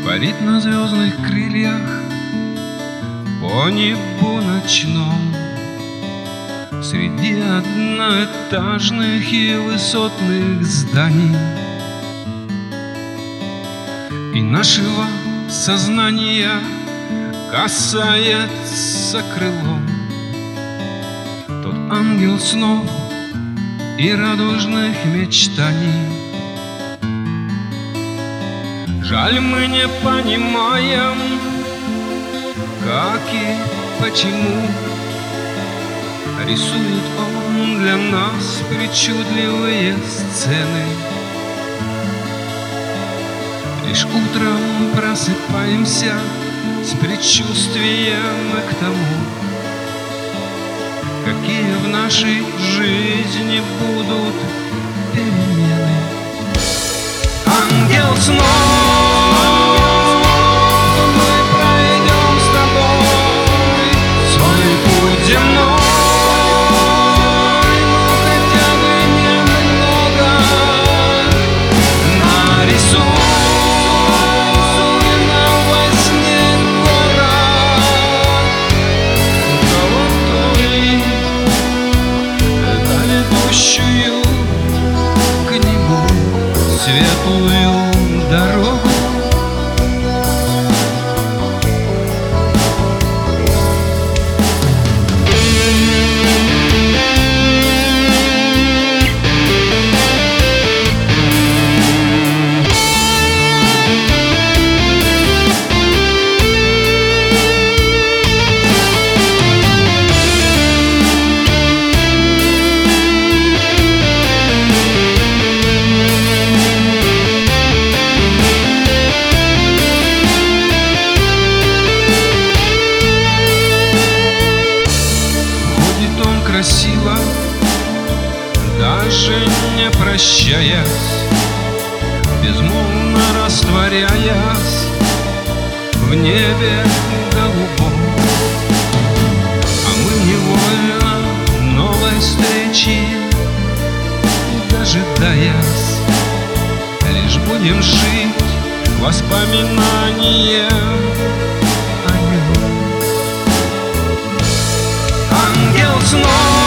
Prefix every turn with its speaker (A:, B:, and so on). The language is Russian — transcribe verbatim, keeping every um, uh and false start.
A: парит на звездных крыльях по небу ночном, среди одноэтажных и высотных зданий. И нашего сознания касается крылом тот ангел снов и радужных мечтаний. Жаль, мы не понимаем, как и почему рисует он для нас причудливые сцены. Лишь утром просыпаемся с предчувствием к тому, какие в нашей жизни будут перемены. Ангел снов, мы пройдем с тобой свой путь земной, но хотя бы немного нарисуй нам во сне город золотой, да ведущую к небу светлую дорогу. Красиво, даже не прощаясь, безмолвно растворяясь в небе голубом. А мы невольно новой встречи дожидаясь, лишь будем жить воспоминанием о нем. Ангел снов,